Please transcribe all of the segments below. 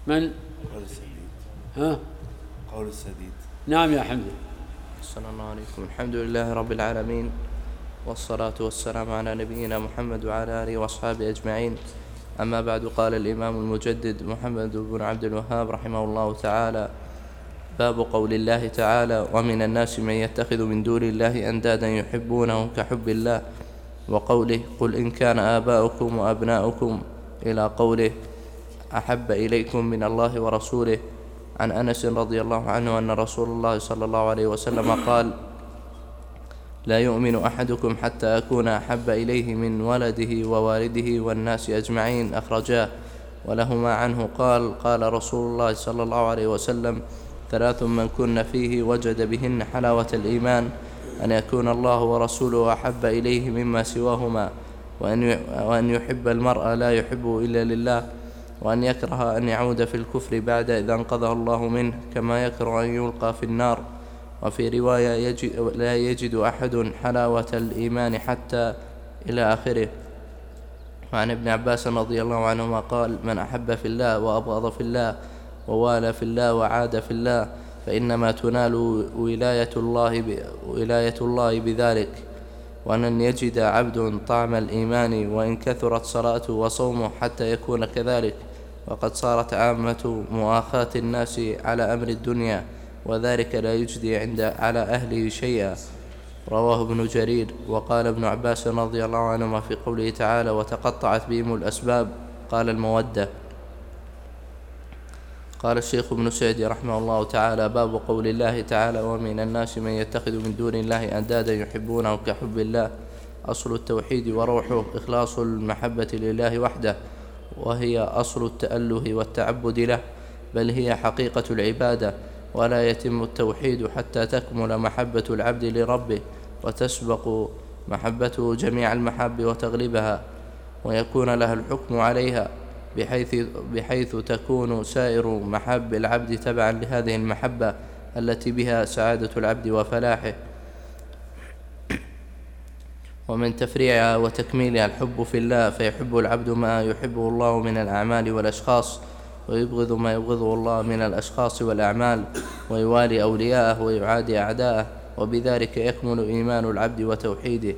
من؟ قول السديد. ها؟ قول السديد. نعم يا حمد. السلام عليكم. الحمد لله رب العالمين، والصلاة والسلام على نبينا محمد وعلى آله وأصحابه أجمعين. أما بعد، قال الإمام المجدد محمد بن عبد الوهاب رحمه الله تعالى: باب قول الله تعالى: ومن الناس من يتخذ من دون الله أندادا يحبونهم كحب الله، وقوله: قل إن كان آباؤكم وأبناؤكم، إلى قوله: أحب إليكم من الله ورسوله. عن أنس رضي الله عنه أن رسول الله صلى الله عليه وسلم قال: لا يؤمن أحدكم حتى أكون أحب إليه من ولده ووالده والناس أجمعين. أخرجاه. ولهما عنه قال: قال رسول الله صلى الله عليه وسلم: ثلاث من كن فيه وجد بهن حلاوة الإيمان: أن يكون الله ورسوله أحب إليه مما سواهما، وأن يحب المرء لا يحبه إلا لله، وأن يكره أن يعود في الكفر بعد إذا أنقذه الله منه، كما يكره أن يلقى في النار. وفي رواية: لا يجد أحد حلاوة الإيمان حتى، إلى آخره. وعن ابن عباس رضي الله عنهما قال: من أحب في الله وأبغض في الله ووالى في الله وعاد في الله، فإنما تنال ولاية الله بذلك. وأن يجد عبد طعم الإيمان وإن كثرت صلاته وصومه حتى يكون كذلك، وقد صارت عامة مؤاخاة الناس على أمر الدنيا، وذلك لا يجدي على أهله شيئا. رواه ابن جرير. وقال ابن عباس رضي الله عنهما في قوله تعالى: وتقطعت بهم الأسباب، قال: المودة. قال الشيخ ابن سعدي رحمه الله تعالى: باب قول الله تعالى: ومن الناس من يتخذ من دون الله أندادا يحبونه كحب الله. أصل التوحيد وروحه إخلاص المحبة لله وحده، وهي أصل التأله والتعبد له، بل هي حقيقة العبادة. ولا يتم التوحيد حتى تكمل محبة العبد لربه، وتسبق محبته جميع المحاب وتغلبها، ويكون لها الحكم عليها، بحيث تكون سائر محاب العبد تبعا لهذه المحبة التي بها سعادة العبد وفلاحه. ومن تفريعها وتكميلها الحب في الله، فيحب العبد ما يحبه الله من الأعمال والأشخاص، ويبغض ما يبغضه الله من الأشخاص والأعمال، ويوالي أولياءه ويعادي أعداءه، وبذلك يكمل إيمان العبد وتوحيده.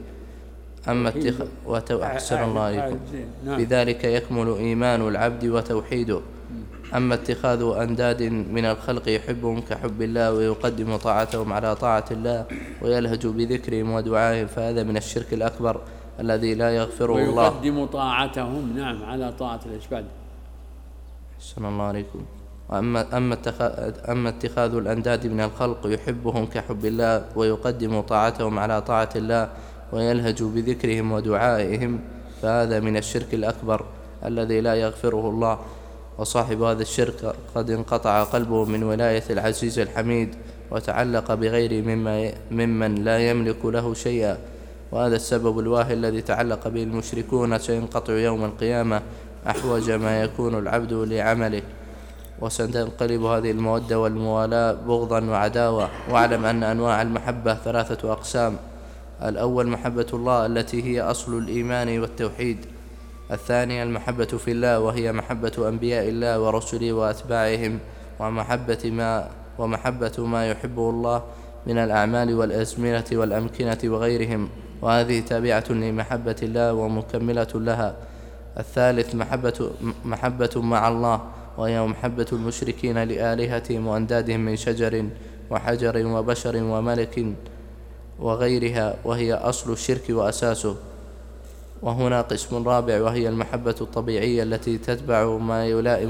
أحسن الله عليكم. بذلك يكمل إيمان العبد وتوحيده. أما اتخاذ أنداد من الخلق يحبهم كحب الله، ويقدم طاعتهم على طاعة الله، ويلهج بذكرهم ودعائهم، فهذا من الشرك الأكبر الذي لا يغفره الله. ويقدم طاعتهم، نعم، على طاعة العباد. أحسن الله عليكم. أما اتخاذ الأنداد من الخلق يحبهم كحب الله، ويقدم طاعتهم على طاعة الله، ويلهج بذكرهم ودعائهم، فهذا من الشرك الأكبر الذي لا يغفره الله. وصاحب هذا الشرك قد انقطع قلبه من ولاية العزيز الحميد، وتعلق بغير ممن لا يملك له شيئا. وهذا السبب الواهي الذي تعلق به المشركون سينقطع يوم القيامة أحوج ما يكون العبد لعمله، وستنقلب هذه المودة والموالاة بغضا وعداوة. واعلم أن أنواع المحبة ثلاثة أقسام: الأول محبة الله التي هي أصل الإيمان والتوحيد. الثانية المحبة في الله، وهي محبة أنبياء الله ورسله وأتباعهم، ومحبة ما يحبه الله من الأعمال والأزمنة والأمكنة وغيرهم، وهذه تابعة لمحبة الله ومكملة لها. الثالث محبة مع الله، وهي محبة المشركين لآلهتهم وأندادهم من شجر وحجر وبشر وملك وغيرها، وهي أصل الشرك وأساسه. وهنا قسم رابع، وهي المحبة الطبيعية التي تتبع ما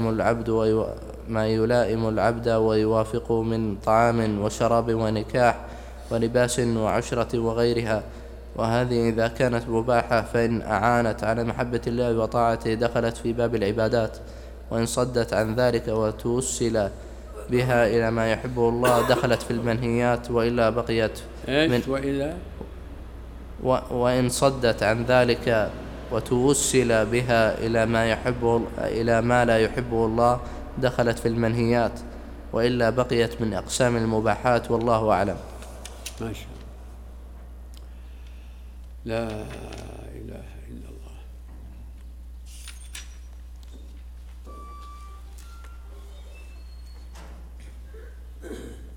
يلائم العبد ويوافقه من طعام وشراب ونكاح ولباس وعشرة وغيرها. وهذه إذا كانت مباحة فإن أعانت على محبة الله وطاعته دخلت في باب العبادات، وإن صدت عن ذلك وتوسل بها إلى ما يحبه الله دخلت في المنهيات، وإلا بقيت وإن صدت عن ذلك وتوسل بها إلى ما لا يحبه الله دخلت في المنهيات، وإلا بقيت من أقسام المباحات، والله أعلم. ما شاء الله. لا إله إلا الله.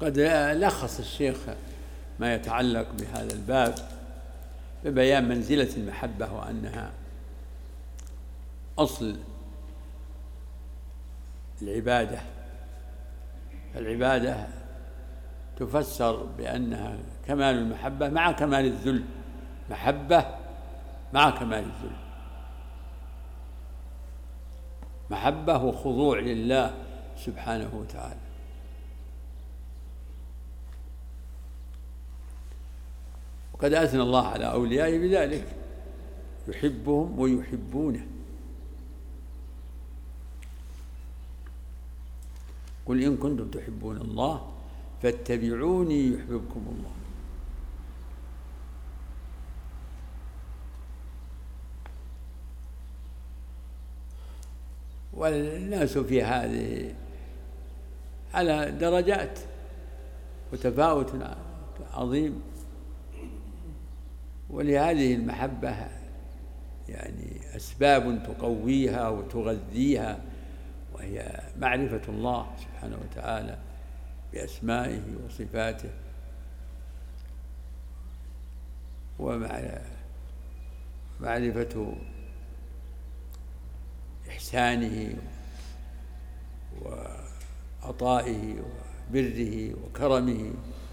وقد لخص الشيخ ما يتعلق بهذا الباب ببيان منزلة المحبة وأنها أصل العبادة. العبادة تفسر بأنها كمال المحبة مع كمال الذل، محبة مع كمال الذل، محبة وخضوع لله سبحانه وتعالى. وقد أثنى الله على أوليائه بذلك، يحبهم ويحبونه. قل إن كنتم تحبون الله فاتبعوني يحببكم الله. والناس في هذه على درجات وتفاوت عظيم، ولهذه المحبة يعني أسباب تقويها وتغذيها، وهي معرفة الله سبحانه وتعالى بأسمائه وصفاته، ومعرفة إحسانه وعطائه وبره وكرمه،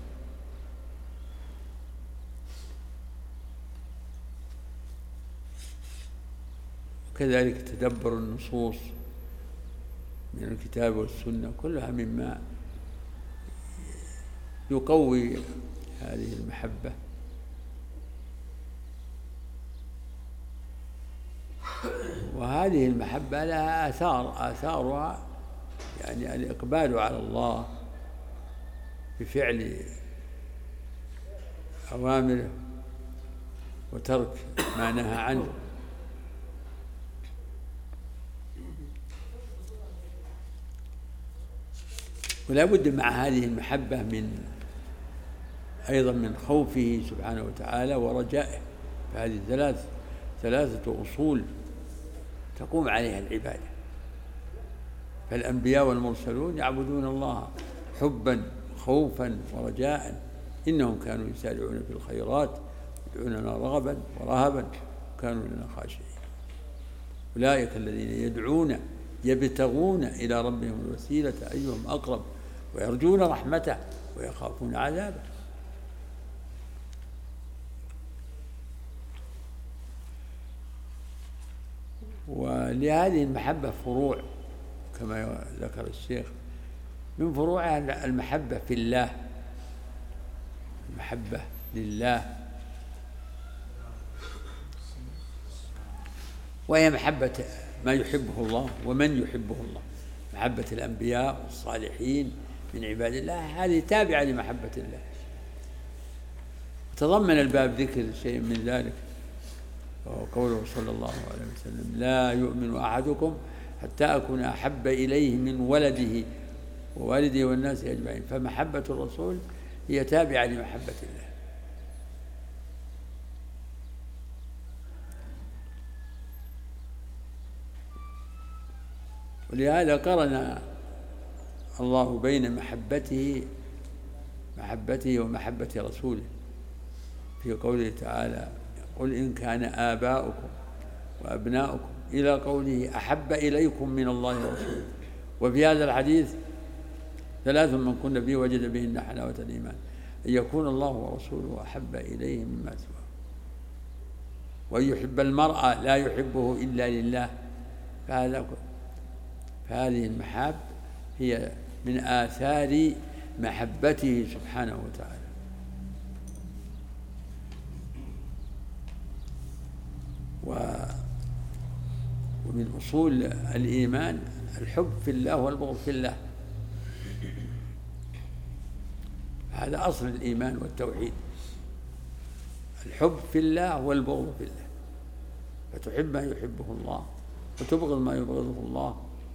وكذلك تدبر النصوص من الكتاب والسنة، كلها مما يقوي هذه المحبة. وهذه المحبة لها آثارها يعني الإقبال على الله بفعل أوامره وترك ما نهى عنه. ولا بد مع هذه المحبة أيضا من خوفه سبحانه وتعالى ورجائه، فهذه ثلاثة أصول تقوم عليها العبادة. فالأنبياء والمرسلون يعبدون الله حبا خوفا ورجاء، إنهم كانوا يسارعون في الخيرات يدعوننا رغبا ورهبا وكانوا لنا خاشعين. أولئك الذين يدعون يبتغون إلى ربهم الوسيلة أيهم أقرب ويرجون رحمته ويخافون عذابه. ولهذه المحبة فروع كما ذكر الشيخ، من فروعها المحبة في الله، المحبة لله، وهي محبة ما يحبه الله ومن يحبه الله. محبة الأنبياء والصالحين من عباد الله هذه تابعة لمحبة الله. تضمن الباب ذكر شيء من ذلك، وقوله صلى الله عليه وسلم: لا يؤمن أحدكم حتى أكون أحب إليه من ولده ووالده والناس أجمعين. فمحبة الرسول هي تابعة لمحبة الله. ولهذا قرن الله بين محبته ومحبة رسوله في قوله تعالى: قل إن كان آباؤكم وأبناؤكم، إلى قوله: أحب إليكم من الله ورسوله. وفي هذا الحديث: ثلاث من كن فيه وجد بهن حلاوة الإيمان، أن يكون الله ورسوله أحب إليه مما سواه، وأن يحب المرء لا يحبه إلا لله. فهذه المحاب هي من آثار محبته سبحانه وتعالى. ومن أصول الإيمان الحب في الله والبغض في الله، هذا أصل الإيمان والتوحيد، الحب في الله والبغض في الله. فتحب ما يحبه الله وتبغض ما يبغضه الله.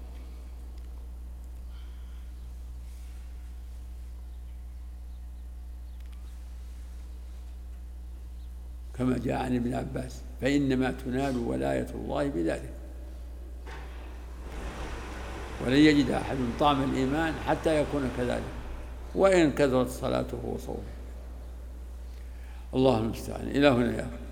كما جاء عن ابن عباس: فإنما تنال ولاية الله بذلك. ولن يجد أحد طعم الإيمان حتى يكون كذلك. وإن كثرت صلاته وصومه. الله المستعان. إلى هنا يا أخي.